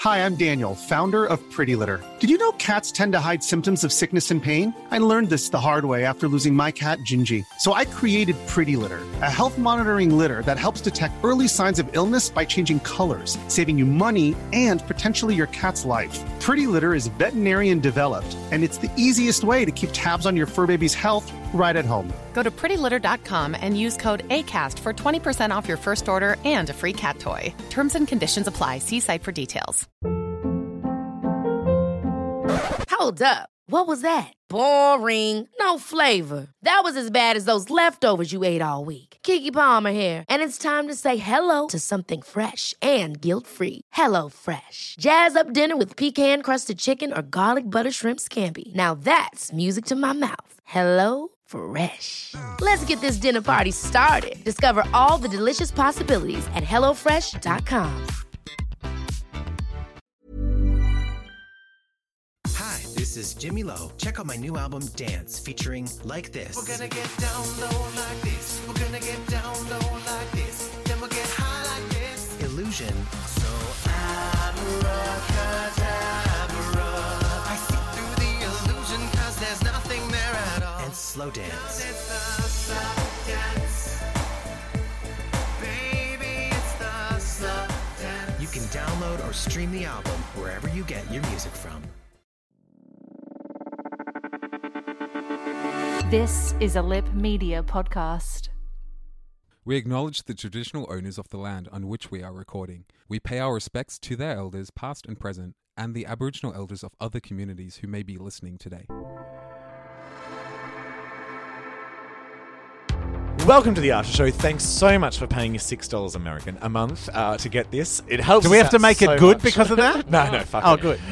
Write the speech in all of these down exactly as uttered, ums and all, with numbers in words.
Hi, I'm Daniel, founder of Pretty Litter. Did you know cats tend to hide symptoms of sickness and pain? I learned this the hard way after losing my cat, Gingy. So I created Pretty Litter, a health monitoring litter that helps detect early signs of illness by changing colors, saving you money and potentially your cat's life. Pretty Litter is veterinarian developed, and it's the easiest way to keep tabs on your fur baby's health right at home. Go to pretty litter dot com and use code ACAST for twenty percent off your first order and a free cat toy. Terms and conditions apply. See site for details. Hold up. What was that? Boring. No flavor. That was as bad as those leftovers you ate all week. Keke Palmer here, and it's time to say hello to something fresh and guilt-free. Hello Fresh. Jazz up dinner with pecan-crusted chicken or garlic butter shrimp scampi. Now that's music to my mouth. Hello Fresh. Let's get this dinner party started. Discover all the delicious possibilities at hello fresh dot com. Hi, this is Jimmy Lowe. Check out my new album, Dance, featuring Like This. We're gonna get down low like this. We're gonna get down low like this. Then we'll get high like this. Illusion. So abracadabra. I see through the illusion cause there's nothing there at all. And Slow Dance. It's the slow dance. Baby, it's the slow dance. You can download or stream the album wherever you get your music from. This is a Lip Media podcast. We acknowledge the traditional owners of the land on which we are recording. We pay our respects to their elders, past and present, and the Aboriginal elders of other communities who may be listening today. Welcome to the After Show. Thanks so much for paying your six dollars American a month uh, to get this. It helps. Do we us have to out make so it good much. because of that? no, no, fuck Oh, it. good.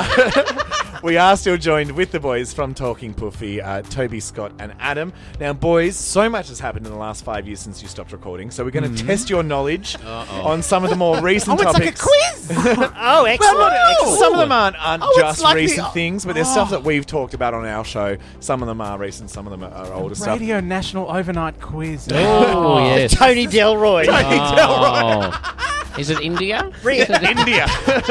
Uh, we are still joined with the boys from Talking Poofy, uh, Toby, Scott, and Adam. Now, boys, so much has happened in the last five years since you stopped recording, so we're going to Mm-hmm. test your knowledge on some of the more recent Oh, it's topics. like a quiz! Oh, excellent. Well, not- excellent. some of them aren't, aren't Oh, it's just like the- recent things, but there's Oh. stuff that we've talked about on our show. Some of them are recent, some of them are, are older stuff. Radio National Overnight Quiz. Oh, yes. Tony Delroy. Tony Delroy. Oh. Is it India? Bring it, India.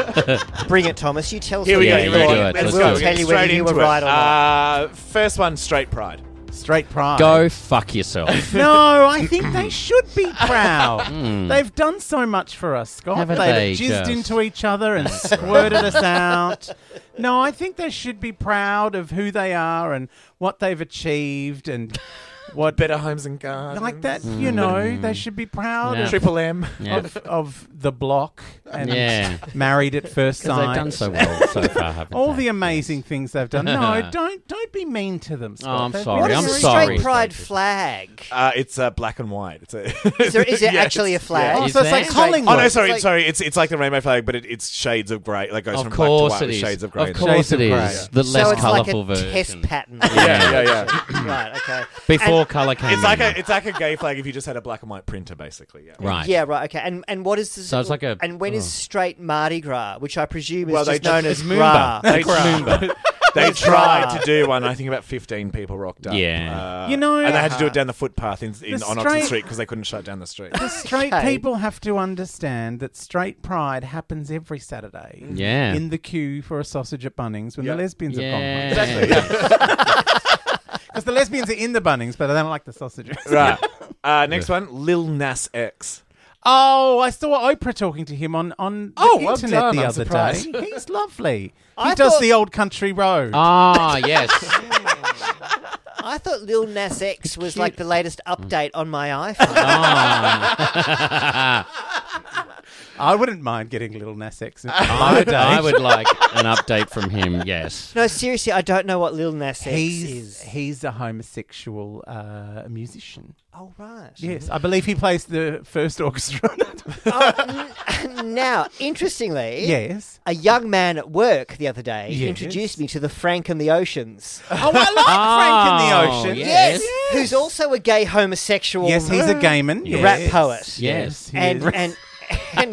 bring it, Thomas. You tell us. Here we what go. you Here we thought. go. it. Let's Let's go. do it. We'll Tell get you whether straight you were into it. right or not. Uh, first one, straight pride. Straight pride. Go fuck yourself. No, I think they should be proud. They've done so much for us, Scott. Haven't They've they jizzed just? into each other and squirted us out. No, I think they should be proud of who they are and what they've achieved and what Better Homes and Gardens. like that. You know, they should be proud Yeah. of, Triple M. Yeah. of of the block and Yeah. Married at First Because Sight. they've done so well so far, haven't All they? the amazing things they've done. No, don't don't be mean to them, Scott. Oh, I'm They've sorry. What been is I'm the very- sorry. straight pride flag? Uh, it's uh, black and white. It's a Is there, is there Yes. actually a flag? Oh, Is so it's like there? Collingwood. Oh no, sorry, It's like- sorry. It's it's like the rainbow flag, but it, it's shades of grey. Like goes Of from course black to white it with is. shades of grey. Of in it. course Shades it of grey. is. The so less it's like colourful a version. test pattern. Yeah, yeah, yeah. Right. Okay. Before And- colour came It's like in. a it's like a gay flag if you just had a black and white printer, basically. Yeah. Right. Yeah. Right. Okay. And and what is this? So it's like a- And when is oh. straight Mardi Gras, which I presume is Well, they just known just- as it's Gras. They, they That's tried right. to do one. I think about fifteen people rocked up. Yeah. Uh, You know, and they had to do uh, it down the footpath in, in the on Oxford straight- Street because they couldn't shut down the street. The straight Okay. people have to understand that straight pride happens every Saturday. Yeah. In the queue for a sausage at Bunnings when Yeah. the lesbians Yeah. have gone home. Because the lesbians are in the Bunnings, but they don't like the sausages. Right. Uh, next one, Lil Nas X. Oh, I saw Oprah talking to him on, on the Oh, well internet done. the I'm other surprised. day. He's lovely. He I does thought- the old country road. Ah, yes. I thought Lil Nas X was like the latest update on my iPhone. Ah. I wouldn't mind getting Lil Nas X. in I, my day. I would like an update from him, yes. No, seriously, I don't know what Lil Nas X He's, is. he's a homosexual uh, musician. Oh, right. Yes, I believe he plays the first orchestra. Oh, n- now, interestingly, Yes. a young man at work the other day Yes. introduced me to the Frank and the Oceans. Oh, I like Frank in the Oh, Ocean. yes. Who's also a gay homosexual Yes, he's a gay man. Yes. rap poet. Yes. he And, is. and and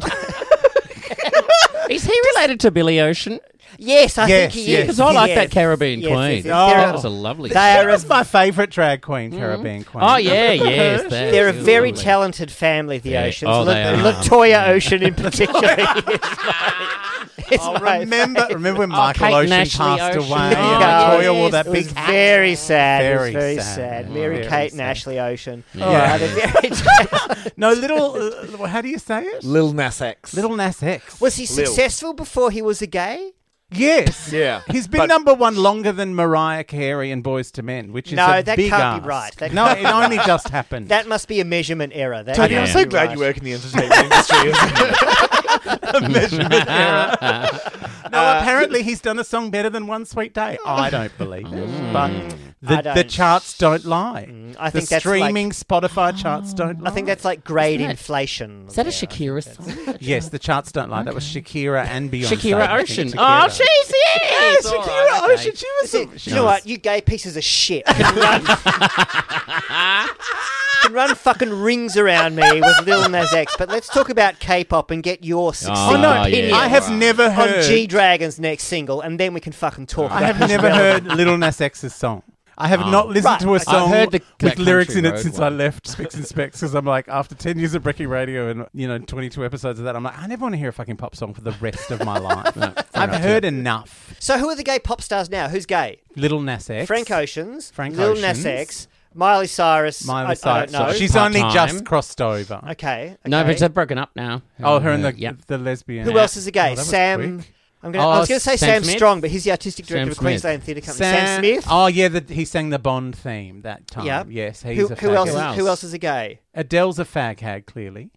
Is he related to Billy Ocean? yes, I Yes, think he yes. is. Because I like Yes. that Caribbean Yes, Queen. yes, yes. They're That a- was a lovely they are a, That's my favourite drag queen, Caribbean Queen. Oh, yeah, yes. that they're a is very lovely. talented family, the Yeah. Oceans. Oh, La- they are. Latoya Ocean in particular. is like- It's Oh, Ray remember, Faye. remember when Oh, Michael Kate Ocean Ashley passed Ocean. away? There you and go. Latoya wore that It big was hat. very sad. Very it was very sad. sad. Mary Very Kate and sad. Ashley Ocean. Yeah. Oh, Yeah. they're very No, little. Uh, how do you say it? Lil Nas X. Little Nas X. Was he Lil. successful before he was a gay? Yes. Yeah. He's been But- number one longer than Mariah Carey and Boys to Men, which is No, a that big can't ask. be right. That no, can't it be only right. just happened. That must be a measurement error. That Tony, I'm can't so be glad right. you work in the entertainment industry. a measurement error. No, Uh, apparently he's done a song better than One Sweet Day. I don't believe it, but I the, don't. the charts don't lie. I the think that's like- streaming Spotify charts don't lie. I think that's like grade Isn't that- inflation. Is that a there. I think Shakira that's- song? Yes, the charts don't lie. That was Shakira and Beyonce. Shakira I think Ocean. Shakira. Oh, she's Yeah, yes. Shakira All right, okay. Ocean. She was. That's it. a- You know what? You gay pieces of shit can run, can run fucking rings around me with Lil Nas X. But let's talk about K-pop and get your succinct Oh, no, opinion yeah. I have never heard. on G-Dragon's next single, and then we can fucking talk. I about have who's never heard relevant. Little Nas X's song. I have Oh. not listened Right, to a okay. song I've heard the- with that lyrics in Country it Road since one. I left Spicks and Specs because I'm like, after ten years of breaking radio and, you know, twenty-two episodes of that, I'm like, I never want to hear a fucking pop song for the rest of my life. I've heard enough. So who are the gay pop stars now? Who's gay? Little Nas X. Frank Oceans, Frank Lil Nas Oceans. X, Miley Cyrus. Miley I, Cyrus. I don't know. She's only Part-time. just crossed over. okay, No, okay. but they're broken up now. Oh, her and Uh, the yeah. the lesbian. Who else is a gay? Oh, that was Sam. quick. I'm gonna, Oh, I was going to say Sam Sam, Smith? Strong, but he's the artistic director Sam of Smith. Queensland Theatre Company. Sam, Smith. Oh, yeah, the, he sang the Bond theme that time. Yeah. Yes, he's Who, a who fag else? hag. Is, else? who else is a gay? Adele's a fag hag, clearly.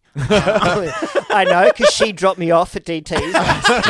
I know because she dropped me off at D T's in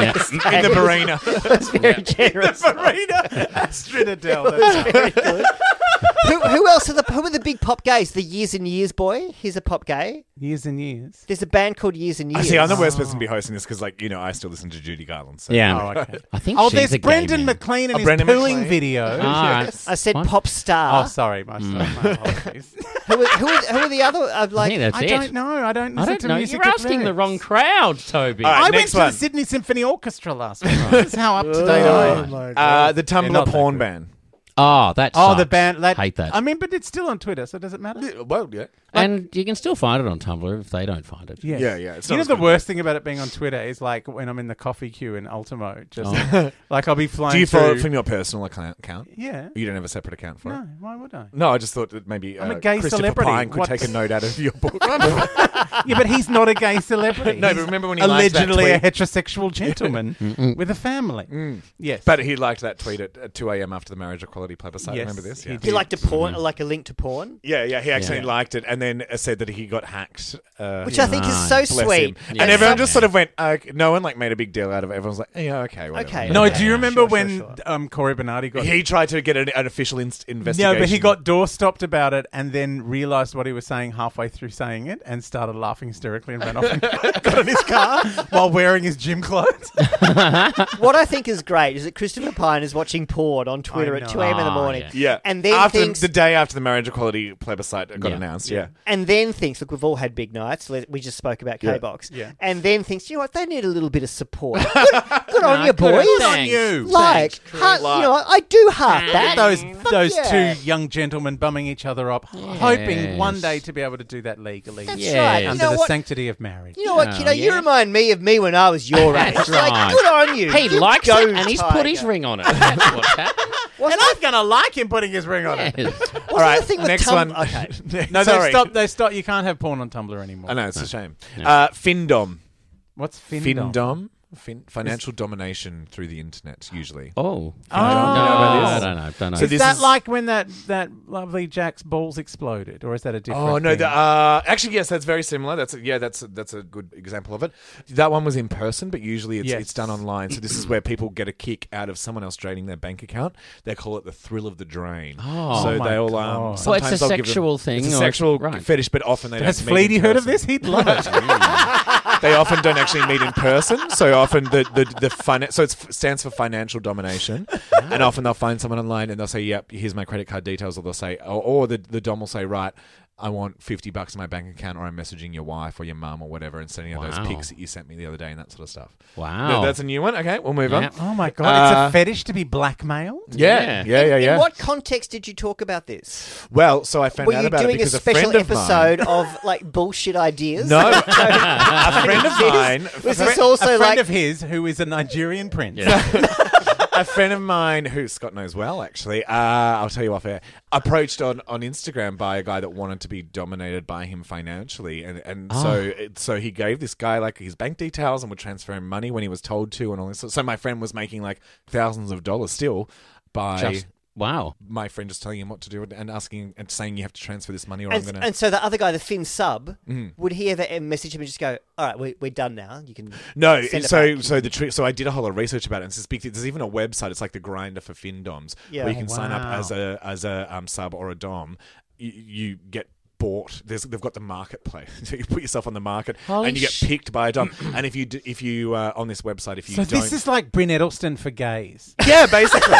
the Marina. That's very generous. Marina. Astrid Adele. That's very good. who, who else are the who are the big pop gays? The Years and Years boy. He's a pop gay. Years and years. There's a band called Years and I Years. see, I'm the worst person to be hosting this because, like, you know, I still listen to Judy Garland. So. Yeah. Oh, okay. I think Oh, she's there's a gay Brendan man. McLean and Oh, his Brendan pooing McLean. video. Ah, I said What? pop star. Oh, sorry, my, my apologies. who, are, who, are, who are the other? Uh, I like, think that's I it. don't know. I don't I listen don't to know. music. You're with asking the lyrics. wrong crowd, Toby. All right, I went next to one. the Sydney Symphony Orchestra last week. That's how up to date I am. my Uh, the They're Tumblr not that porn good. ban. Oh, that Oh, the sucks. band. That, Hate that. I mean, but it's still on Twitter, so does it matter? Well, yeah. and you can still find it on Tumblr if they don't find it. Yes. Yeah, yeah, it's You not know as the good. worst thing about it being on Twitter is like when I'm in the coffee queue in Ultimo, just Oh. like I'll be flying. Do you follow it through- from your personal account? account? Yeah. You don't have a separate account for No, it? why would I? No, I just thought that maybe I'm uh, a gay Christopher celebrity. Pine could What- take a note out of your book. Yeah, but he's not a gay celebrity. No, but He's remember when he liked that allegedly a tweet? heterosexual gentleman with a family. Mm. Yes, But he liked that tweet at, at two a.m. after the marriage equality plebiscite. Yes, Remember this? he Yeah. did. He liked a porn, like a link to porn, Yeah, yeah, he actually Yeah. liked it and then uh, said that he got hacked. Uh, which I think is Ah, so bless sweet. him. Yeah. And everyone Yeah. just sort of went, uh, no one like made a big deal out of it. Everyone's like, yeah, okay, whatever. Okay. No, Okay. do you remember Sure, sure, when sure. Um, Corey Bernardi got? He tried to get an, an official inst- investigation. No, but he got door stopped about it and then realised what he was saying halfway through saying it and started laughing hysterically and ran off and got in his car while wearing his gym clothes. What I think is great is that Christopher Pine is watching porn on Twitter I at know. two a.m. in the Oh, morning, yeah. Yeah, and then after thinks, the day after the marriage equality plebiscite got Yeah. announced. Yeah, and then thinks, look, we've all had big nights. Let- We just spoke about Yeah. K-Box, Yeah. and then thinks, you know what, they need a little bit of support. Good, good on Nah, you, good boys. on Thanks. you. Like, Thanks, heart- Like- you know, I do heart that. those Fuck those yeah. two young gentlemen bumming each other up, hoping one day to be able to do that legally. That's Yeah. right. You Under know the what? sanctity of marriage. You know what, Oh, kiddo? You yeah. remind me of me when I was your age. That's Like, right. good on you. He You likes go, it and he's put his Tiger. ring on it. That's what's happened. What's And I'm gonna like him putting his ring on it. Yes. What's All right, the thing with next Tum- one. Okay. No, they Sorry. stopped. They stopped. You can't have porn on Tumblr anymore. I know, it's a shame. Uh, Findom. What's Findom? Findom? Fin- financial domination through the internet, usually. Oh. Oh. No, about this? I don't know. Don't know. So Is this that is- like when that, that lovely Jack's balls exploded, or is that a different? Oh no! thing? The, uh, actually, yes, that's very similar. That's a, yeah, that's a, that's a good example of it. That one was in person, but usually it's Yes. it's done online. So this is where people get a kick out of someone else draining their bank account. They call it the thrill of the drain. Oh. so Oh my they'll God. um. Well, it's a sometimes they'll give them- sexual thing, It's a or- sexual right. fetish, but often they Has don't meet Fleety in heard of person. this? He'd love it. They often don't actually meet in person. So often the the the fin- so it stands for financial domination, and often they'll find someone online and they'll say, "Yep, here's my credit card details," or they'll say, or, or the the dom will say, "Right, I want fifty bucks in my bank account, or I'm messaging your wife or your mum or whatever and sending her Wow. those pics that you sent me the other day and that sort of stuff. Wow. No, that's a new one. Okay, we'll move Yeah. on. Oh my god, Uh, it's a fetish to be blackmailed? Yeah, yeah, yeah, yeah. In what context did you talk about this? Well, so I found Were out you about doing it a because a special friend of mine. episode of like bullshit ideas? No, a friend of mine. Was a this friend- also a friend like of his who is a Nigerian prince. a friend of mine who Scott knows well, actually, uh, I'll tell you off air, approached on, on Instagram by a guy that wanted to be dominated by him financially. And, and Oh. so it, so he gave this guy like his bank details and would transfer him money when he was told to and all this. So my friend was making like thousands of dollars still by... Just, wow. my friend just telling him what to do and asking and saying you have to transfer this money or I'm And, going to... and so the other guy, the Finn sub, Mhm. would he ever message him and just go, "All right, we, we're done now. You can No, send it so back." so the tri- so I did a whole lot of research about it. And it's this big thing. There's even a website. It's like the Grinder for Findoms, Yeah. where you Oh, can sign up wow. as a as a um, sub or a dom. You, you get bought. There's, they've got the marketplace. So you put yourself on the market, Holy and you get sh- picked by a dom. And if you d- if you uh, on this website, if you So don't, this is like Bryn Edelstein for gays. yeah, basically.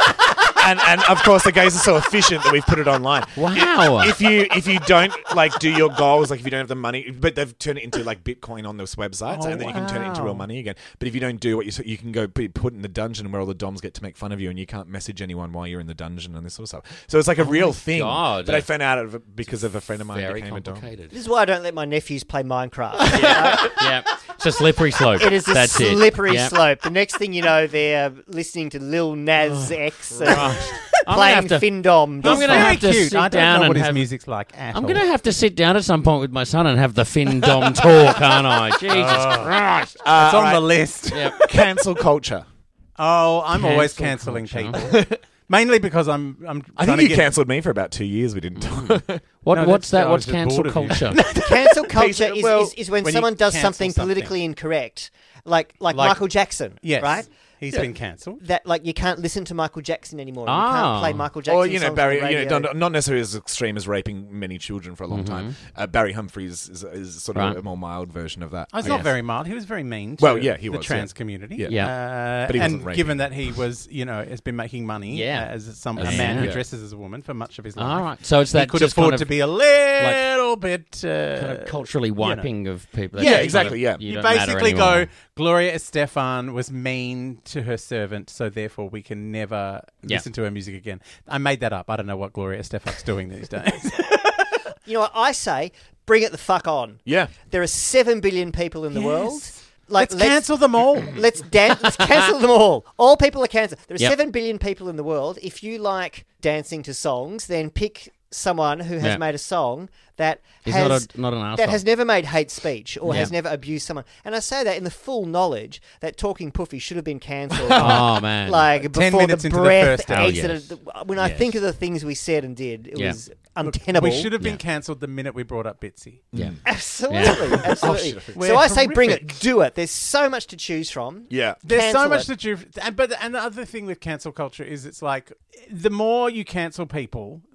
And, and of course the gays are so efficient that we've put it online. Wow. If you if you don't like do your goals, like if you don't have the money, but they've turned it into like Bitcoin on this website, Oh, and then you can turn it into real wow. money again. But if you don't do what you you can go be put in the dungeon where all the doms get to make fun of you, and you can't message anyone while you're in the dungeon and this sort of stuff. So it's like a real my thing. God. But I found out of it because of a friend of mine Very became a dom. complicated. This is why I don't let my nephews play Minecraft. Yeah. It's a slippery slope. It is a That's it. slippery Yeah. slope. The next thing you know, they're listening to Lil Nas X and I'm gonna playing have to- Findom. I'm going to Very have to cute. sit I don't down know and what his have, music's like at I'm all. going to have to sit down at some point with my son and have the Fin Dom talk, aren't I? Jesus Christ. Uh, It's on alright. the list. Yep. Cancel culture. Oh, I'm always Cancel cancelling culture. people. Mainly because I'm I'm I trying think you to get cancelled me for about two years. We didn't talk. What, No, what's that's- that? I What's was just cancel bored of you. culture? Cancel culture is, Well, is, is when, when you someone does cancel something something. politically incorrect, like like, Like- Michael Jackson, Yes. right? He's Yeah. been cancelled. That like you can't listen to Michael Jackson anymore. You Ah. can't play Michael Jackson. Or, you know, songs Barry, on the you know, radio. not, not necessarily as extreme as raping many children for a long time. Uh, Barry Humphries is, is sort of Right. a more mild version of that. Oh, it's I not guess. very mild. He was very mean to Well, yeah, he the was, trans yeah. community. Yeah. Yeah. Uh, But he wasn't and raping given them. that he was, you know, has been making money Yeah. uh, as some, a As- man who Yeah. dresses as a woman for much of his life. All right. So it's that he could just afford kind to of, be a little bit uh, kind of culturally you know. wiping of people. Yeah, That's exactly, kind of- yeah. You, You don't matter basically anymore. go, Gloria Estefan was mean to her servant, so therefore we can never Yeah. listen to her music again. I made that up. I don't know what Gloria Estefan's doing these days. You know what I say? Bring it the fuck on. Yeah. There are seven billion people in the Yes. world. Like Let's cancel them all. Let's dan- Let's cancel them all. All people are cancelled. There are Yep. seven billion people in the world. If you like dancing to songs, then pick someone who has Yeah. made a song that He's has not a- not an that arsehole. has never made hate speech or Yeah. has never abused someone. And I say that in the full knowledge that Talking Puffy should have been cancelled. Oh, man. Like Ten before minutes the into the breath first hour. exited. Oh, the- when I Yes. think of the things we said and did, it Yeah. was untenable. We should have been Yeah. cancelled the minute we brought up Bitsy. Yeah. Absolutely, Yeah. absolutely. We're so I say, bring it, horrific. do it. There's so much to choose from. Yeah. There's so Cancel much it. that you, and but and the other thing with cancel culture is it's like the more you cancel people,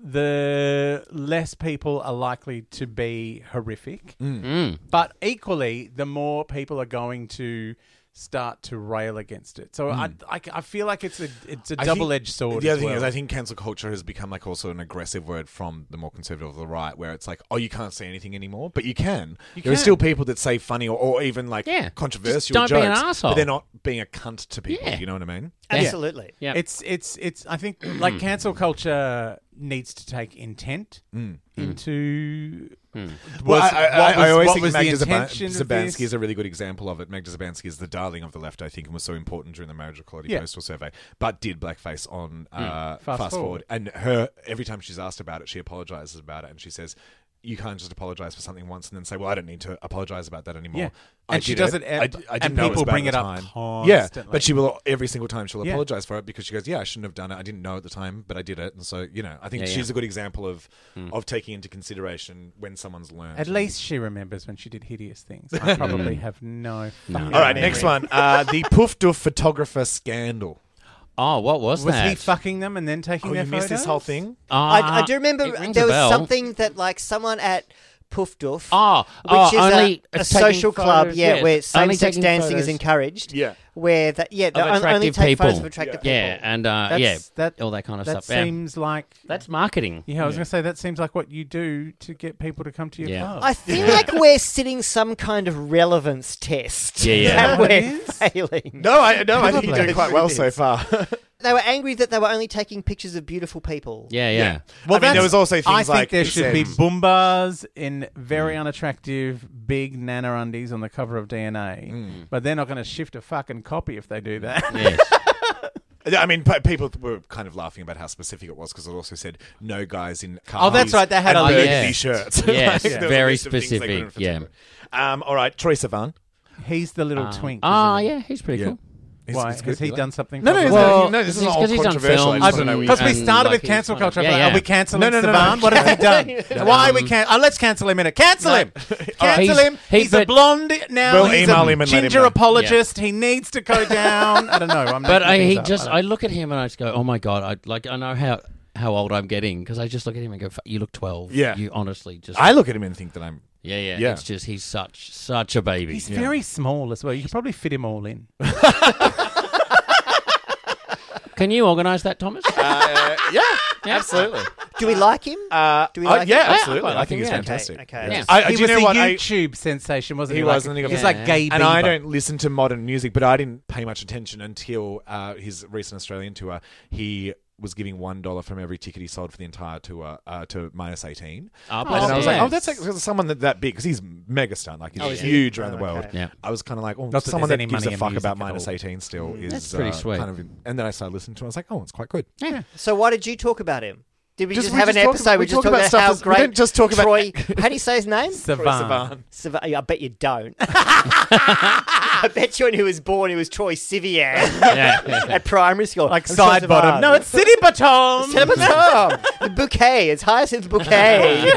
the less people are likely to be horrific. Mm. But equally, the more people are going to start to rail against it. So I, I, I feel like it's a it's a I think double edged sword. The as other thing well. is, I think cancel culture has become like also an aggressive word from the more conservative of the right, where it's like, oh, you can't say anything anymore, but you can. You there are can. still people that say funny or, or even like Yeah. controversial Just don't jokes, be an arsehole. but they're not being a cunt to people. Yeah. You know what I mean? Absolutely. Yeah. It's it's it's. I think like cancel culture needs to take intent Mm. into. Hmm. Well, Was- I, I, what I was- always what think was the Magda Zaba- intention of Zabansky this? is a really good example of it. Magda Zabansky is the darling of the left, I think, and was so important during the marriage equality Yeah. postal survey, but did blackface on uh, Fast Fast, Forward. Forward. And her, every time she's asked about it, she apologizes about it, and she says, you can't just apologize for something once and then say, well, I don't need to apologize about that anymore. Yeah. I And she did does it. it I, at- d- I and didn't know it was people bad bring at the it up time. Yeah, constantly. but she will, every single time she'll Yeah. apologize for it because she goes, yeah, I shouldn't have done it. I didn't know at the time, but I did it. And so, you know, I think Yeah, she's yeah. a good example of, of taking into consideration when someone's learned. At least she remembers when she did hideous things. I probably have no. No. fucking All right, memory. next one. Uh, the Poof Doof photographer scandal. Oh, what was, Was that? he fucking them and then taking Oh, their you missed this photos? whole thing? Uh, I, I do remember it rings there a was bell. something that like someone at Poof Doof. Oh, which oh, is only a, a taking social club, photos, yeah, yes. where Only same-sex taking dancing photos. is encouraged. Yeah. Where that, yeah, they Of on- only attractive take people. photos of attractive people. Yeah, and uh, That's- yeah, that- all that kind of That stuff. Yeah. seems like That's marketing. Yeah, I was going to say that seems like what you do to get people to come to your Yeah. club. I feel like we're sitting some kind of relevance test. Yeah, yeah. that What we're it is? failing. No, I no, I think you're Probably. doing quite well so far. They were angry that they were only taking pictures of beautiful people. Yeah, yeah. Well, I mean, there that's- was also things I think like there it should said- be boombas in very unattractive big nana undies on the cover of D N A, but they're not going to shift a fucking copy if they do that. Yes. I mean, p- people were kind of laughing about how specific it was because it also said no guys in cars. Oh, that's right, they had and a list. burgundy Yeah. shirts. Yes, Like, there was a very list of things they specific, couldn't yeah. fit. Um, all right, Troye Sivan. He's the little Um, twink. Ah, isn't he? yeah, he's pretty Yeah. cool. He's- Why? he's good. Has he You like- done something? No, no, for no, us? no, no, this is Because all he's done controversial. I films just don't know. and- what Because we and, started like, with cancel he's culture. kind of- Yeah, yeah, Are we yeah. cancelling No, no, no, no. Sivan? What has he done? Why are we Um, can? Oh, let's cancel him in it. Cancel him. Cancel He's- him. he- He's a but- blonde now. We'll He's email a him and let him ginger know. apologist. He needs to go down. I don't know. I'm But making I, he things up. just, I I don't- look at him and I just go, oh my god, I like, I know how how old I'm getting because I just look at him and go, "F- you look twelve. Yeah. You honestly just. I look at him and think that I'm. yeah, yeah, Yeah. It's just he's such such a baby. He's Yeah. very small as well. You could probably fit him all in. Can you organise that, Thomas? Uh, yeah, absolutely. Do we like him? Uh, Do we uh, like yeah, him? absolutely. I I, like think him, he's yeah. fantastic. Okay, okay. Yeah. I, he do you was know a what? I- YouTube sensation, wasn't he? He Like- was, I think it He was was- like gay And I Bieber. don't listen to modern music, but I didn't pay much attention until uh, his recent Australian tour. He was giving one dollar from every ticket he sold for the entire tour uh, to minus eighteen. Oh, And bless I was him. like, oh, that's like someone that, that big because he's mega star, like he's Oh, is he? huge around Oh, the world. okay. Yeah. I was kind of like, oh, Not that someone there's that any gives money a in fuck music about at minus all. eighteen still is That's pretty uh, sweet. Kind of, and then I started listening to him. I was like, oh, it's quite good. Yeah. So why did you talk about him? Did we just, Just- we have just an talk- episode? we We just talk talked about about, stuff how that's- we great don't just talk about- Troy. How do you say his name? Savan. Sav- I bet you don't. I bet you when he was born, he was Troy Sivan Yeah. at primary school. Like I'm Troy side bottom. Sivan. No, it's City Bottom. Cinnamon The bouquet. It's Hyacinth Bouquet.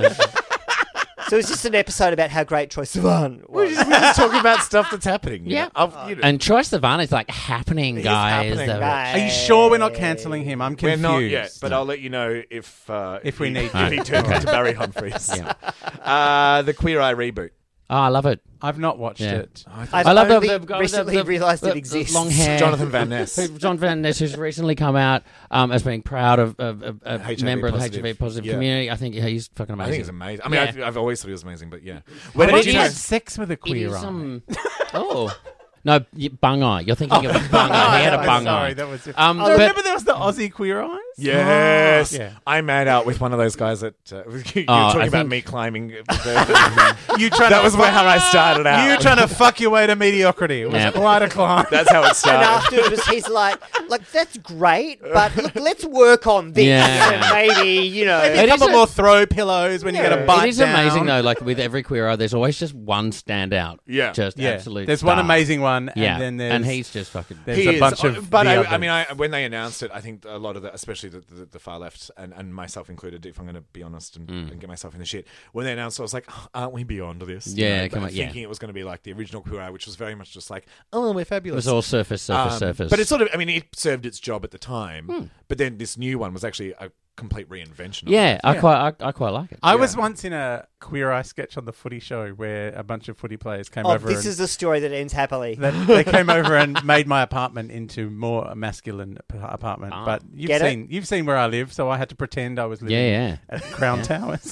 So it's just an episode about how great Troy Sivan We're was. just, we're just talking about stuff that's happening. you Yeah. know? I've- you know. And Troy Sivan is like happening, He's guys. happening, The- guys. Are you sure we're not cancelling him? I'm We're confused. not yet, but I'll let you know if uh, If we he, need if to. he turns into Barry Humphries. Yeah. Uh, the Queer Eye reboot. Oh, I love it. I've not watched Yeah. it. I've I love the- only the guy with the- recently the- realised the- it the exists. long hair. Jonathan Van Ness. Who- John Van Ness, who's recently come out um, as being proud of, of, of a H I V member of the positive. H I V positive Yeah. community. I think yeah, he's fucking amazing. I think he's amazing. I mean, Yeah. I've, I've always thought he was amazing, but yeah. When But did it you is- have sex with a It queer is, eye? um, oh. No, y- bung eye. You're thinking of bung eye. He had a Oh, bung sorry, eye. that was it. Um, Oh, but- remember there was the Aussie Queer Eyes? Yes. Yeah. I made out with one of those guys that uh, you were talking I about think- me climbing. The, You trying that to was where how I started out. You were trying to fuck your way to mediocrity. It was Yeah. quite a climb. That's how it And started. afterwards, he's like, "Like that's great, but look, let's work on this, Yeah. and maybe you know." Maybe It a is couple a- more throw pillows when you get a Yeah. bite It is down. amazing though. Like with every queer eye, there's always just one standout. Yeah. just Yeah. absolute. There's one star. amazing one, and Yeah, then there's and he's just fucking. there's He a is, bunch uh, of. but the I, others. I mean, I, when they announced it, I think a lot of the, especially the, the, the far left, and, and myself included, if I'm going to be honest and, and get myself in the shit, when they announced it, I was like, oh, aren't we beyond this? You Yeah, know, come but on, yeah. thinking it was going to be like the original Queer Eye, which was very much just like, oh, we're It fabulous. was all surface, surface, Um, surface. But it sort of, I mean, it served its job at the time, Hmm. but then this new one was actually a complete reinvention of yeah, it. I quite, I, I quite like it. I Yeah. was once in a Queer Eye sketch on the Footy Show where a bunch of footy players came Oh, over. this and is the story that ends happily. that they came over and made my apartment into more a masculine ap- apartment. Ah. But you've Get it? seen you've seen where I live, so I had to pretend I was living Yeah, yeah. at Crown Towers.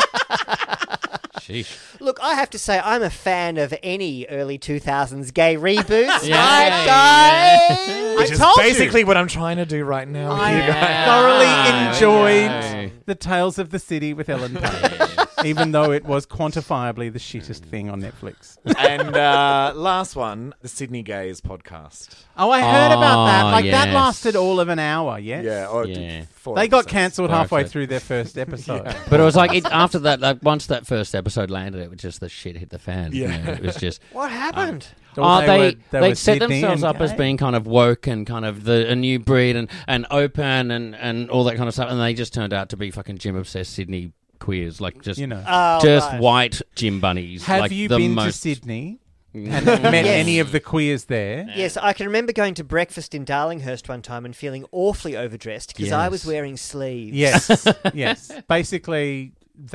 Sheesh. Look, I have to say, I'm a fan of any early two thousands gay reboots. Yeah, right, yeah. guys? Which I is told you. basically what I'm trying to do right now. I with you guys. thoroughly Yeah, enjoyed yeah. the Tales of the City with Ellen Page, even though it was quantifiably the shittest thing on Netflix. And uh, last one, the Sydney Gays podcast. Oh, I heard about that. Oh, Like that yes. lasted all of an hour. Yes. Yeah, or Yeah. four They got episodes. cancelled Four halfway episodes. through their first episode. But it was like it, after that, like once that first episode landed, it was just the shit hit the fan. you Yeah. know, it was just. What happened? Oh, they they were- they, they were set Sydney themselves and up as gay. being kind of woke and kind of the a new breed and, and open and, and all that kind of stuff, and they just turned out to be fucking gym obsessed Sydney queers, like just You know. Oh, just right. white gym bunnies. Have like you the been most... to Sydney and met Yes. any of the queers there? Yes, I can remember going to breakfast in Darlinghurst one time and feeling awfully overdressed because I was Yes. wearing sleeves. Yes, yes. Basically that.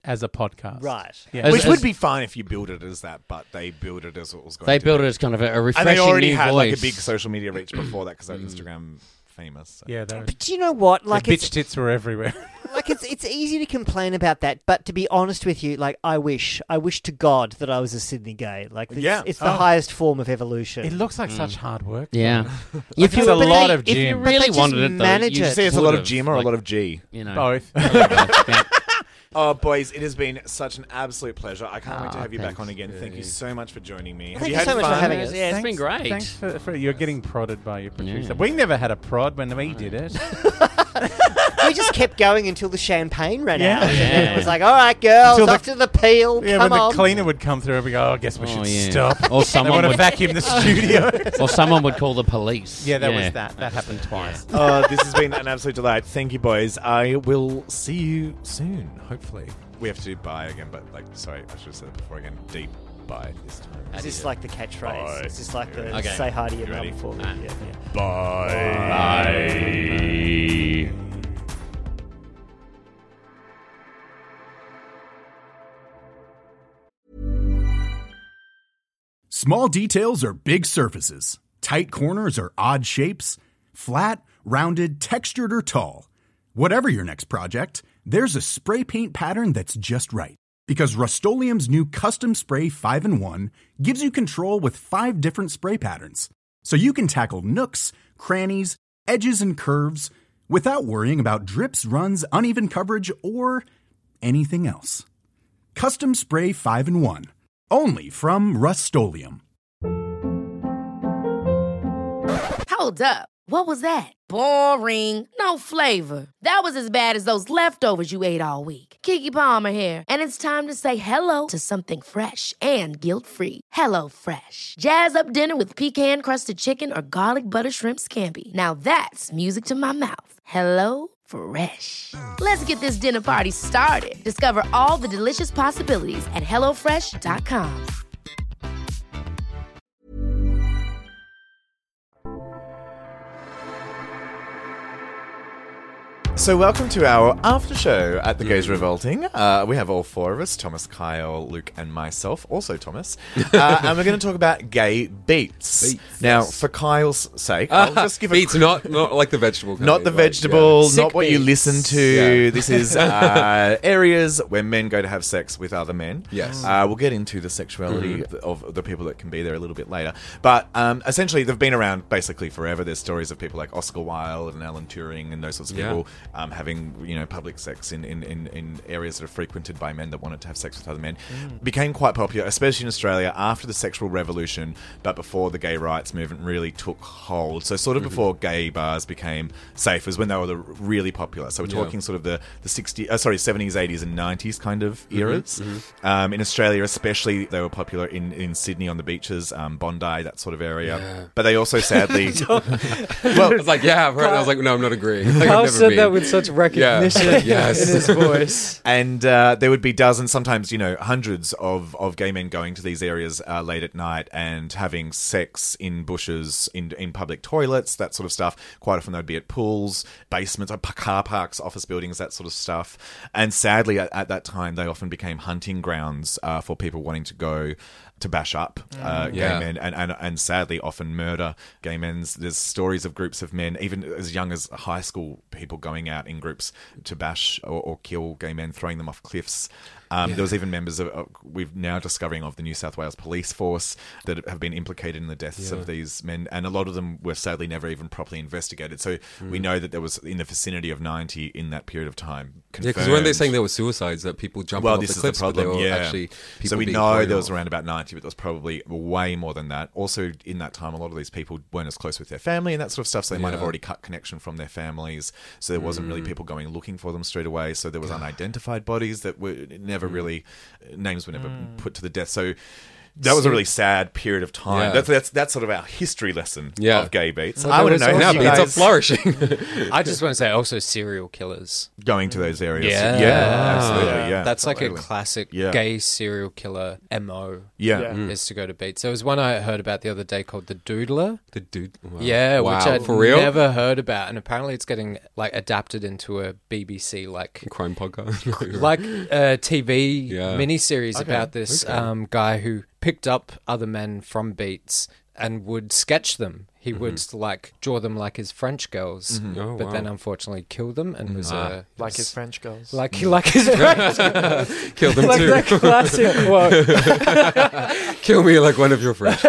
as a podcast. Right. Yeah. As- Which as- would be fine if you build it as that, but they build it as what was going They to built be. it as kind of a, a And refreshing they already new had voice. like a big social media reach before that because they're Instagram famous. So. Yeah, they're, But do you know what? Like, the it's, bitch tits were everywhere. like it's it's easy to complain about that, but to be honest with you, like I wish, I wish to God that I was a Sydney gay. Like, it's, Yeah. it's the Oh. highest form of evolution. It looks like such hard work. Yeah. If If it's you- a but lot they- of if you gym. But really they just wanted it, though, manage you it. just See, it's a lot of would've, gym or a like, lot of G. You know. Both. Yeah. Oh, boys, it has been such an absolute pleasure. I can't wait to Ah, have you back thanks. on again. Thank you so much for joining me. Well, have thank you you had so much for fun? having us. Yeah, it's been Thanks- great. Thanks for, for you're getting prodded by your producer. Yeah. We never had a prod when we did it. We just kept going until the champagne ran Yeah. out. And then Yeah. it was like, all right, girls, Until the- off to the peel. Yeah, Come when on. the cleaner would come through, we go, oh, I guess we Oh, should yeah. stop. Or They someone want to would vacuum the studio. or someone would call the police. Yeah, that was that. That happened twice. Oh, this has been an absolute delight. Thank you, boys. I will see you soon, hopefully. We have to do bye again, but like, sorry, I should have said it before again. Deep bye this time. Is this like the catchphrase? Bye. Is this like the Okay. say hi to your You mum ready? before? Ah. Yeah, yeah. Bye. Small details are big surfaces. Tight corners are odd shapes. Flat, rounded, textured, or tall. Whatever your next project, there's a spray paint pattern that's just right. Because Rust-Oleum's new Custom Spray five in one gives you control with five different spray patterns. So you can tackle nooks, crannies, edges, and curves without worrying about drips, runs, uneven coverage, or anything else. Custom Spray five in one. Only from Rust-Oleum. Hold up. What was that? Boring. No flavor. That was as bad as those leftovers you ate all week. Keke Palmer here, and it's time to say hello to something fresh and guilt-free. Hello Fresh. Jazz up dinner with pecan-crusted chicken or garlic butter shrimp scampi. Now that's music to my mouth. Hello Fresh. Let's get this dinner party started. Discover all the delicious possibilities at hello fresh dot com. So welcome to our after show at the Gays Revolting. Uh, we have all four of us, Thomas, Kyle, Luke, and myself, also Thomas. Uh, and we're going to talk about gay beats. Beats, now, yes. for Kyle's sake, I'll just give a Beats, not not like the vegetable. Not kind, the like, vegetable, yeah. not what you beats. listen to. Yeah. This is uh, areas where men go to have sex with other men. Yes. Uh, we'll get into the sexuality of the people that can be there a little bit later. But um, essentially, they've been around basically forever. There's stories of people like Oscar Wilde and Alan Turing and those sorts of Yeah. people um, having, you know, public sex in, in, in, in areas that are frequented by men that wanted to have sex with other men. Became quite popular, especially in Australia, after the sexual revolution, but before the gay rights movement really took hold. So sort of before gay bars became safe was when they were the really popular. So we're Yeah. talking sort of the, the sixties, uh, sorry, seventies, eighties and nineties kind of eras. Um, in Australia especially, they were popular in, in Sydney on the beaches, um, Bondi, that sort of area. Yeah. But they also sadly... Well, I was like, yeah, I've heard. I was like, no, I'm not agreeing. Like, I've Carl never said been. that with such recognition Yeah. Yes. in his voice. And uh, there would be dozens, sometimes, you know, hundreds of, of gay men going to these areas uh, late at night and having sex in bushes, in in public toilets, that sort of stuff. Quite often they'd be at pools, basements, uh, car parks, office buildings, that sort of stuff. And sadly, at, at that time, they often became hunting grounds uh, for people wanting to go to bash up uh, gay Yeah. men and, and, and sadly often murder gay men. There's stories of groups of men, even as young as high school people, going out in groups to bash or, or kill gay men, throwing them off cliffs. Um, There was even members of, uh, we've now discovering of the New South Wales police force that have been implicated in the deaths Yeah. of these men, and a lot of them were sadly never even properly investigated. So we know that there was in the vicinity of ninety in that period of time. Yeah, because confirmed. when they're saying there were suicides, that people jumping Well, off this the is cliffs, the problem. but they were yeah, actually people so we being know thrown there was off. around about ninety, but there was probably way more than that. Also, in that time, a lot of these people weren't as close with their family and that sort of stuff, so they might have Yeah. already cut connection from their families. So there wasn't really people going looking for them straight away. So there was unidentified bodies that were never really names were never put to the death. So That was a really sad period of time. Yeah. That's, that's that's sort of our history lesson Yeah. of gay beats. Well, I there want was to know also- how Now you beats are guys flourishing. I just want to say also serial killers. going to those areas. Yeah. yeah, absolutely. Yeah. Yeah, That's like totally. a classic Yeah. gay serial killer M O. Yeah. Yeah. Mm. Is to go to beats. There was one I heard about the other day called the Doodler. The dude. Wow. Yeah, wow. which I'd For real? never heard about, and apparently it's getting like adapted into a B B C like crime podcast, like a T V Yeah. miniseries Okay. about this Okay. um, guy who picked up other men from beats and would sketch them. He Mm-hmm. would like draw them like his French girls, Mhm. Oh, but wow. then unfortunately killed them and was Ah. uh, Like was- his French girls. like like his French girls. Kill them like too. that classic quote. Kill me like one of your friends.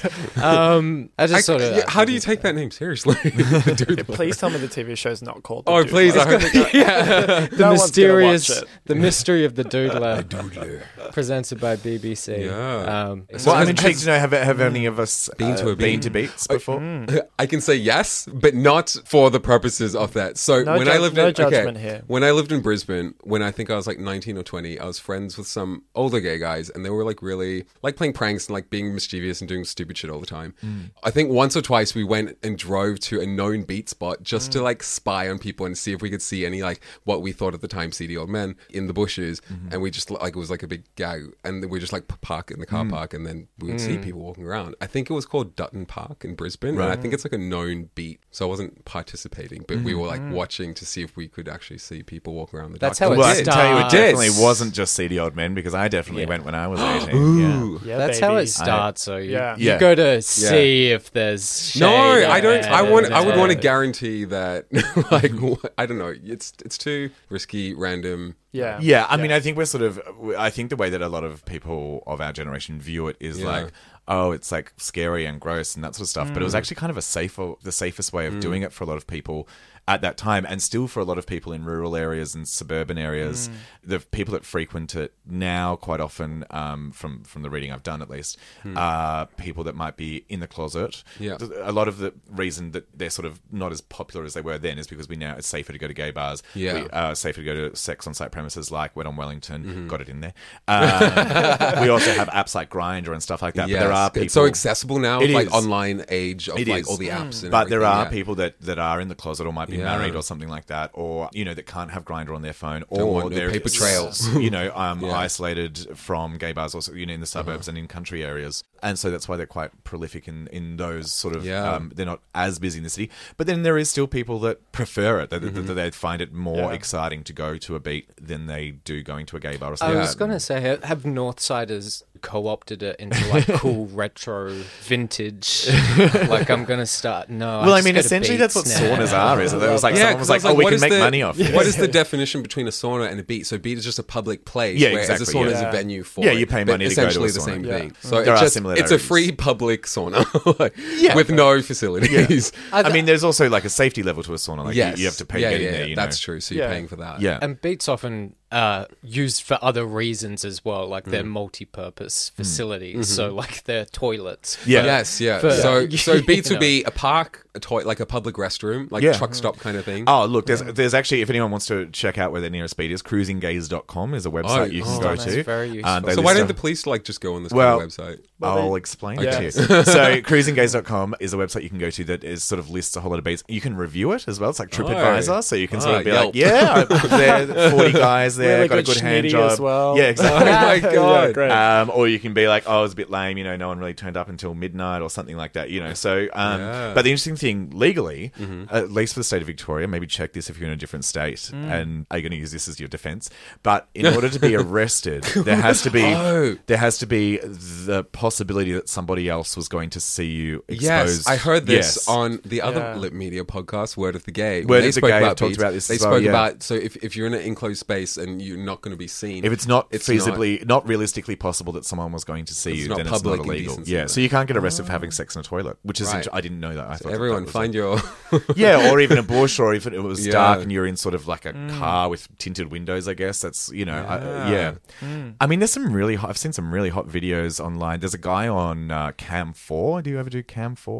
um, I just I- sort of. yeah, how do you take that name seriously? The Doodler. Please tell me the T V show's not called The Oh, Doodler. please! I hope. yeah, the No one's mysterious, gonna watch it. the mystery of the Doodler, presented by B B C. Yeah. Um, Well, I'm Has- intrigued has- to know have have any of us Been to uh, a been beat? to beats before? I can say yes, but not for the purposes of that. So No when I ju- lived no in judgment okay, here. when I lived in Brisbane, when I think I was like nineteen or twenty, I was friends with some older gay guys, and they were like really like playing pranks and like being mischievous and doing stupid shit all the time. Mm. I think once or twice we went and drove to a known beat spot just Mm. to like spy on people and see if we could see any like what we thought at the time seedy old men in the bushes, Mm-hmm. and we just like it was like a big gag, and we just like p- park in the car Mm. park, and then we would see Mm. people walking around. I think it was called Dutton Park in Brisbane, and I think it's like a known beat. So I wasn't participating, but we were like watching to see if we could actually see people walking around the That's dark. how it Well, I did. can tell you, it starts. definitely wasn't just seedy old men because I definitely Yeah. went when I was eighteen. Ooh. Yeah, That's how baby. it starts. So you, Yeah. you Yeah. go to see if there's shade No, I don't. I there. want. I would want to Yeah. guarantee that. Like, I don't know. It's it's too risky, random. Yeah. Yeah, I mean, I think we're sort of. I think the way that a lot of people of our generation view it is Yeah. like, oh, it's like scary and gross and that sort of stuff. But it was Mm. actually kind of a safer, the safest way of doing it for a lot of people at that time, and still for a lot of people in rural areas and suburban areas. Mm. The people that frequent it now, quite often, um, from from the reading I've done at least, are people that might be in the closet. Yeah. A lot of the reason that they're sort of not as popular as they were then is because we now it's safer to go to gay bars. Yeah. We, uh, safer to go to sex on site premises like Wet on Wellington. Got it in there. Um, we also have apps like Grindr and stuff like that. Yes. But there are people. It's so accessible now. It like is. online age of It like is. all the apps. And But there everything, are yeah. people that, that are in the closet or might be Yeah. married or something like that, or you know that can't have Grindr on their phone, Don't or want no they're paper trails. you know, um, Yeah. isolated from gay bars, also you know in the suburbs and in country areas, and so that's why they're quite prolific in, in those sort of. Yeah. Um, they're not as busy in the city, but then there is still people that prefer it. That, that, Mm-hmm. that they find it more Yeah. exciting to go to a beat than they do going to a gay bar or I something. was like that. gonna say, have- have Northsiders co-opted it into like cool retro vintage? Like I'm gonna start. No, Well, I just mean, go to essentially that's what Beats now. saunas are, is it? It was like Yeah, someone was 'cause I like, "Oh, we what can is make the- money off this." What is the definition between a sauna and a beat? So beat is just a public place, Yeah, whereas exactly, a sauna yeah. is a venue for Yeah, it, you pay but money to go to a essentially the sauna. same Yeah. thing. So There it are just, it's a similarities. free public sauna like, Yeah. with no facilities. I mean, there's also like a safety level to a sauna. Like Yes. you, you have to pay Yeah, to get yeah, in there. yeah, You that's know? true. So you're Yeah. paying for that. Yeah. And beats often uh, used for other reasons as well, like they're multi-purpose facilities. So like they're toilets. Yeah. for- Yes, yeah. for- so so you beats would know. be a park, a toy, like a public restroom, like Yeah. truck stop kind of thing. Oh, look, there's there's actually, if anyone wants to check out where their nearest beat is, cruising gaze dot com is a website Oh, you can oh, go that's to. very useful. Uh, they so why list don't a- the police like just go on this Well, kind of website? I'll explain Yeah. it to you. So, cruising gaze dot com is a website you can go to that is sort of lists a whole lot of beats. You can review it as well. It's like TripAdvisor, so you can sort Oh, of be Yelp. like, yeah, there, forty guys there, Really got a good good hand schnitty job. as well. Yeah, exactly. Oh my Yeah, god! great. Um, or you can be like, oh, it was a bit lame, you know, no one really turned up until midnight or something like that, you know. So, um, Yeah. but the interesting thing legally, Mm-hmm. at least for the state of Victoria, maybe check this if you're in a different state and are you going to use this as your defense? But in order to be arrested, there has to be Oh. there has to be the possibility that somebody else was going to see you exposed. Yes, I heard this Yes. on the other Yeah. Lip Media podcast, Word of the Gay. Word When of they the spoke Gay about talked beats, about this They as well, spoke yeah. about so if, if you're in an enclosed space and you're not going to be seen, If it's not it's feasibly, not, realistically possible that someone was going to see It's you, not then public it's not illegal. indecency, Yeah, then. so you can't get arrested for having sex in a toilet, which is Right. int- I didn't know that. I So thought that everyone that was find a- your yeah, or even a bush, or if it was Yeah. dark and you're in sort of like a car with tinted windows. I guess that's you know, I, Yeah. yeah. I mean, there's some really hot, I've seen some really hot videos online. There's a guy on uh, Cam four. Do you ever do Cam four?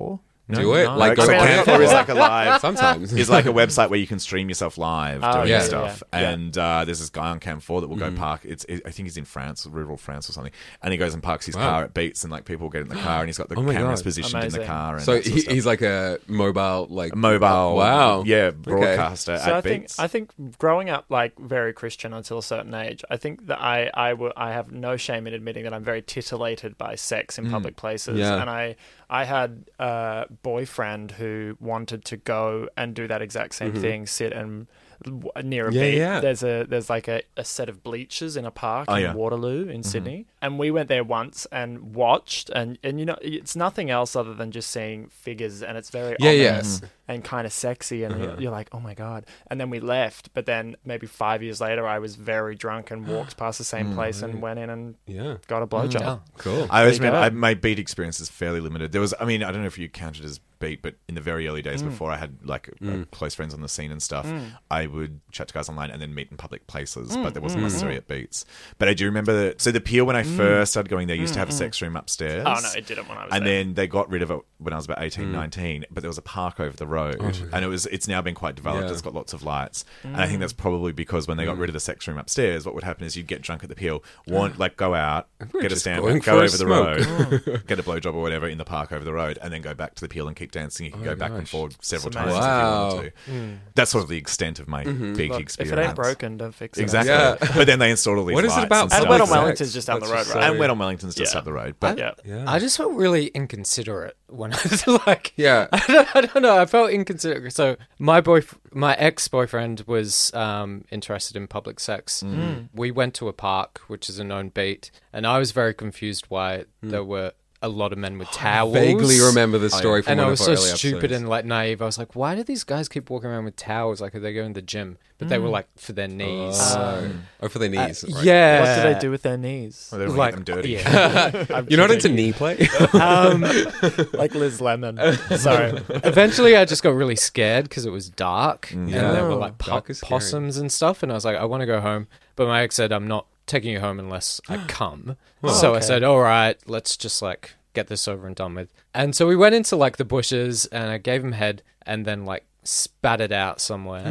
Do it. No. Like, so go on Camp it. four is like a live. Sometimes is like a website where you can stream yourself live Oh, doing yeah, stuff. yeah, yeah. And uh, there's this guy on Camp four that will Mm. go park. It's it, I think he's in France, rural France or something. And he goes and parks his Wow. car at Beats, and like people get in the car, and he's got the Oh my cameras God. positioned in Amazing. the car. And So that sort of he, stuff. he's like a mobile, like A mobile. Wow. Yeah, broadcaster So at I think Beats. I think growing up like very Christian until a certain age, I think that I I will I have no shame in admitting that I'm very titillated by sex in Mm. public places, Yeah. and I I had a boyfriend who wanted to go and do that exact same Mhm. thing, sit and w- near a Yeah, beach. yeah. There's a there's like a, a set of bleachers in a park Oh, in yeah. Waterloo in Sydney, and we went there once and watched, and and you know it's nothing else other than just seeing figures, and it's very Yeah, ominous yes. and kind of sexy, and Uh-huh. you're, you're like, oh my god. And then we left, but then maybe five years later, I was very drunk and walked past the same place and went in and Yeah. got a blowjob. Yeah. Cool. I always There you remember go. I, my beat experience is fairly limited. There was, I mean, I don't know if you counted as beat, but in the very early days Mm. before I had like uh, Mm. close friends on the scene and stuff, Mm. I would chat to guys online and then meet in public places, Mm, but that wasn't mm, necessary mm. at Beats. But I do remember that. So the Peel, when I Mm. first started going there, used to have a Mm, sex room upstairs. Oh, no, it didn't when I was And there. then they got rid of it when I was about eighteen, Mm. nineteen, but there was a park over the road, Oh, and it was it's now been quite developed. Yeah. It's got lots of lights, and I think Mm. that's probably because when they got Mm. rid of the sex room upstairs, what would happen is you'd get drunk at the Peel, want like go out, We're get a just stand, going go for a over the smoke. road, get a blowjob or whatever in the park over the road, and then go back to the Peel and keep dancing. You can Oh, go back and gosh. forward several It's times amazing. if you Wow. wanted to. Mm. That's sort of the extent of my Mhm. big Look, experience. if it ain't broken, don't fix it. Exactly. Yeah. But then they installed all these What is it lights about and And stuff. Wet on Public Wellington's sex? just down the That's road, just right? so- And Wet on Wellington's just Yeah. up the road. But Yeah. Yeah. I just felt really inconsiderate when I was like, Yeah. I don't, I don't know. I felt inconsiderate. So my boy, my ex boyfriend was um, interested in public sex. Mm. We went to a park, which is a known beat, and I was very confused why there were a lot of men with towels. Vaguely remember the story from and one I of was our so early stupid episodes. and like naive. I was like, why do these guys keep walking around with towels? Like, are they going to the gym? But they were Mm. like for their knees. Oh. Oh, for their knees. Uh, right. yeah. What do they do with their knees? Well, they don't Like, get them dirty. yeah. I'm You're not into kidding. knee play? um, Like Liz Lemon. Sorry. Eventually, I just got really scared because it was dark Mm. and Yeah. there were like Dark po- is scary. possums and stuff. And I was like, I want to go home. But my ex said, I'm not taking you home unless I come. Oh, so I okay. said, all right, let's just like get this over and done with. And so we went into like the bushes and I gave him head and then like spat it out somewhere.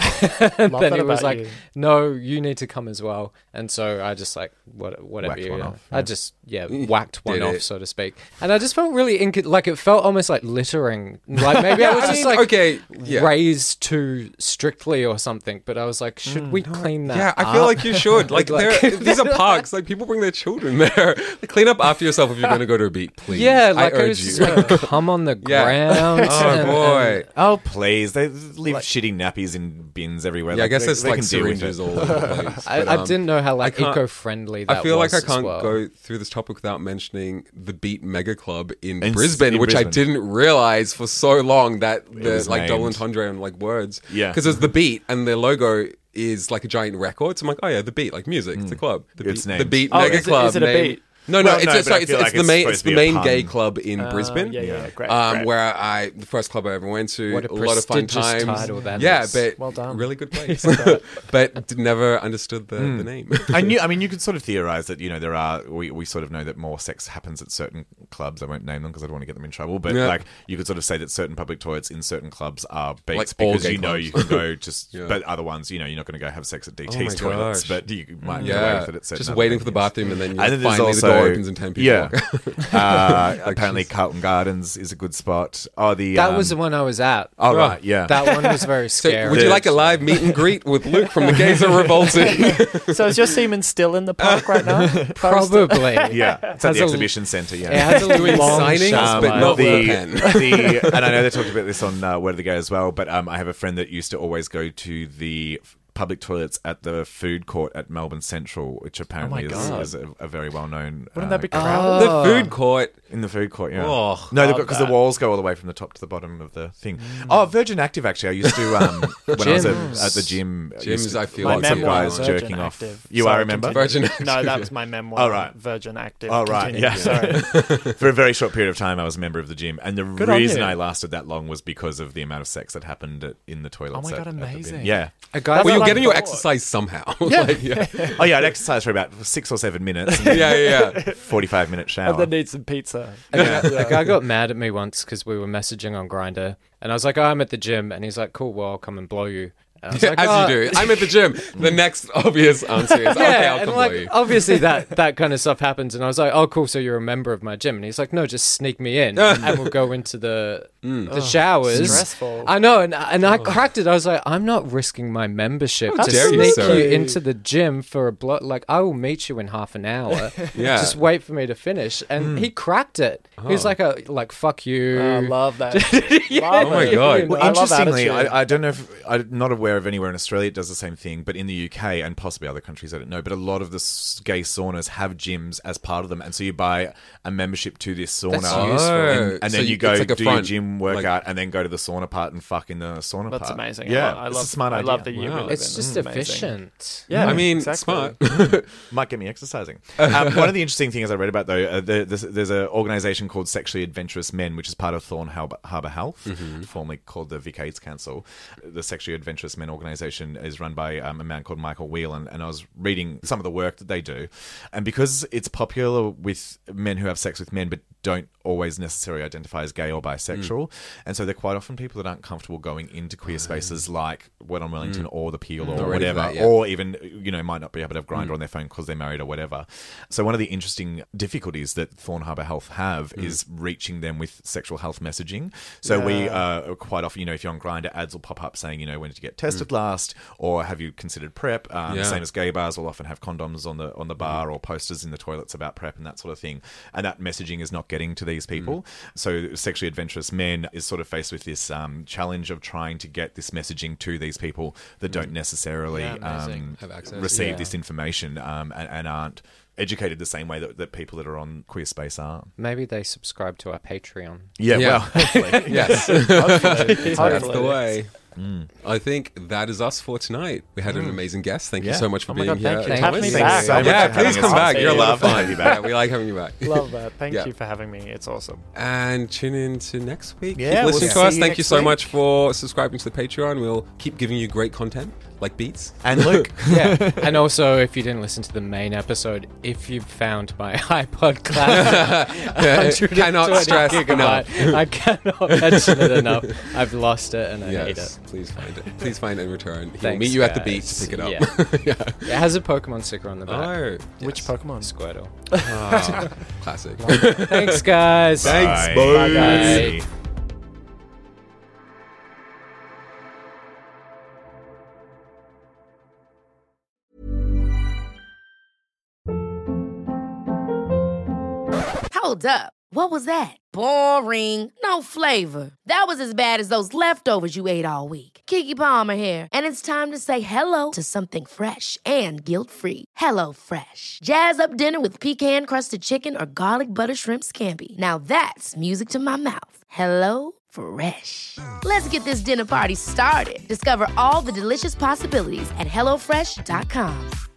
and Love then that he was about like, you. no, you need to come as well. And so I just like, what, whatever Whacked you one know. off, I yeah. just, yeah, whacked one Did off, it. so to speak. And I just felt really, inc- like it felt almost like littering. Like maybe I was I just mean, like okay, yeah. raised too strictly or something. But I was like, should we clean that Yeah, up? I feel like you should. Like, Like- there, these are parks. Like, people bring their children there. Like, clean up after yourself if you're going to go to a beat, please. Yeah, like I I, urge was you. just like, come on the Yeah. ground. Oh, and- boy. and- Oh, please. They leave shitty nappies in bins everywhere. Yeah, I Like, guess they, there's they like can deal with syringes it. all over the place. I, But, I um, didn't know how like I can't- eco-friendly that I feel was like I as can't well. go through this topic without mentioning the Beat Mega Club in, In- Brisbane, in which I Brisbane. didn't realize for so long that the was like double named. entendre and like words. Yeah. because there's the Beat and their logo is like a giant record. So I'm like, oh yeah, the Beat, like music, it's a club. The It's Beat, named- the Beat Oh, Mega is it- Club. is it a name- beat? No, no, Well, it's, no, it's, but I like, it's, feel like it's the it's main, supposed it's to the be a main gay pun. club in Uh, Brisbane. Yeah, yeah, Yeah. great. Um, great. where I the first club I ever went to, What a a lot of fun prestigious times. title that yeah, is. but Well done. really good place. but d- never understood the, the name. I knew. I mean, you could sort of theorize that you know there are. We, we sort of know that more sex happens at certain clubs. I won't name them because I don't want to get them in trouble. But Yeah. like, you could sort of say that certain public toilets in certain clubs are beats Like all because gay you know clubs. you can go just. Yeah. But other ones, you know, you're not going to go have sex at D T's Oh my toilets, gosh. but you might get away yeah, with it at certain just other waiting for the venues. bathroom and then, you And then there's finally also, the door opens and ten people yeah. walk. uh, Like, apparently, jeez. Carlton Gardens is a good spot. Oh, the That um, was the one I was at. Oh right, yeah. That one was very So, scary. would you like a live meet and greet with Luke from The Gays Are Revolting? So is your semen still in the park right now? Probably. yeah, it's at Has the a- exhibition centre. Yeah, It has a Doing long signings, shelf but life. not with a the, pen. the, and I know they talked about this on uh, Where Do They Go as well, but um, I have a friend that used to always go to the f- public toilets at the food court at Melbourne Central, which apparently is, God. is a, a very well known. Wouldn't uh, that be crowded? The food court. in the food court? Yeah. Oh, no, love because the that. walls go all the way from the top to the bottom of the thing. Oh, Virgin Active. Actually, I used to um, when I was at, Gyms. at the gym. I Gyms, used to I feel My watch like some memoir, guys Virgin jerking off. Active. You Sorry, I remember. continue. Virgin Active, No, that yeah. was my memoir. Oh, right. Virgin Active. Oh right, Continue. yeah. Sorry. For a very short period of time, I was a member of the gym, and the Good on reason you. I lasted that long was because of the amount of sex that happened at, in the toilets. Oh my at- God, at the bin. amazing. Yeah, A guy Were that you You're getting your exercise somehow. Yeah. Like, yeah. Oh yeah, I'd exercise for about six or seven minutes. Yeah, yeah, yeah. Forty-five minute shower. And then need some pizza. Yeah. A guy got mad at me once because we were messaging on Grindr, and I was like, oh, I'm at the gym, and he's like, cool, well, I'll come and blow you. And I was like, As oh. you do. I'm at the gym. The next obvious answer is, Yeah, okay, I'll and come like, blow you. obviously that, that kind of stuff happens, and I was like, oh, cool, so you're a member of my gym. And he's like, no, just sneak me in, and we'll go into the Mm. the showers. Stressful. I know, and, and I cracked it. I was like, I'm not risking my membership How to dare you, sneak sir. you into the gym for a blow. Like, I will meet you in half an hour. Yeah. Just wait for me to finish. And he cracked it. He was Oh. like, a, like, fuck you. I love that. Yeah. Love Oh my it. God. Well, I love interestingly, attitude. I, I don't know if I'm not aware of anywhere in Australia it does the same thing, but in the U K and possibly other countries, I don't know. But a lot of the s- gay saunas have gyms as part of them, and so you buy a membership to this sauna, That's and, useful. and So then you- you go it's like a do your front, gym like- workout, and then go to the sauna part and fuck in the sauna That's part. amazing. Yeah, I, I it's love. a smart I idea. love the year we Wow. live It's in. just It's amazing. efficient. Yeah, I mean, exactly. smart. Might get me exercising. Um, one of the interesting things I read about, though, uh, the, there's, there's an organisation called Sexually Adventurous Men, which is part of Thorn Harbour, Harbour Health, Mm-hmm. formerly called the Vic AIDS Council. The Sexually Adventurous Men organisation is run by um, a man called Michael Whelan, and I was reading some of the work that they do. And because it's popular with men who have sex with men but don't always necessarily identify as gay or bisexual, and so they're quite often people that aren't comfortable going into queer spaces like Wet on Wellington or the Peel or Not ready for whatever, that, yeah. or even, you know, might not be able to have Grindr on their phone because they're married or whatever. So one of the interesting difficulties that Thorn Harbour Health have is reaching them with sexual health messaging. So we uh, quite often, you know, if you're on Grindr, ads will pop up saying, you know, when did you get tested last, or have you considered PrEP? Um, Yeah. Same as gay bars will often have condoms on the on the bar or posters in the toilets about PrEP and that sort of thing. And that messaging is not getting to these people. So Sexually Adventurous Men is sort of faced with this um, challenge of trying to get this messaging to these people that don't necessarily Yeah, amazing. um, Have access. receive Yeah. this information um, and, and aren't educated the same way that, that people that are on queer space are. Maybe they subscribe to our Patreon. Yeah, Yeah. well, hopefully. Yes. Hopefully. That's the way. Mm. I think that is us for tonight. We had an amazing guest. Thank you Yeah. so much for Oh my being God, here. thank you. Thomas. Have me Thanks back. so much Yeah, for please having come us. back. You're a lot of Love to fun. have you back. Yeah, we like having you back. Love that. Thank Yeah. you for having me. It's awesome. And tune in to next week. Yeah, keep we'll listening see to us. you Thank next you so week. much for subscribing to the Patreon. We'll keep giving you great content like beats. And Luke. Yeah. And also, if you didn't listen to the main episode, if you found my iPod Classic, Cannot stress gigabyte, I cannot mention it enough. I've lost it and I hate Yes, it. please find it. Please find it and return. He'll Thanks, meet you at the guys. beach to pick it up. Yeah. Yeah. It has a Pokemon sticker on the back. Oh, Which yes. Pokemon? Squirtle. Ah, classic. Thanks, guys. Thanks, Bye. boys. Bye, guys. Hold up. What was that? Boring. No flavor. That was as bad as those leftovers you ate all week. Keke Palmer here, and it's time to say hello to something fresh and guilt-free. Hello Fresh. Jazz up dinner with pecan-crusted chicken or garlic butter shrimp scampi. Now that's music to my mouth. Hello Fresh. Let's get this dinner party started. Discover all the delicious possibilities at hello fresh dot com.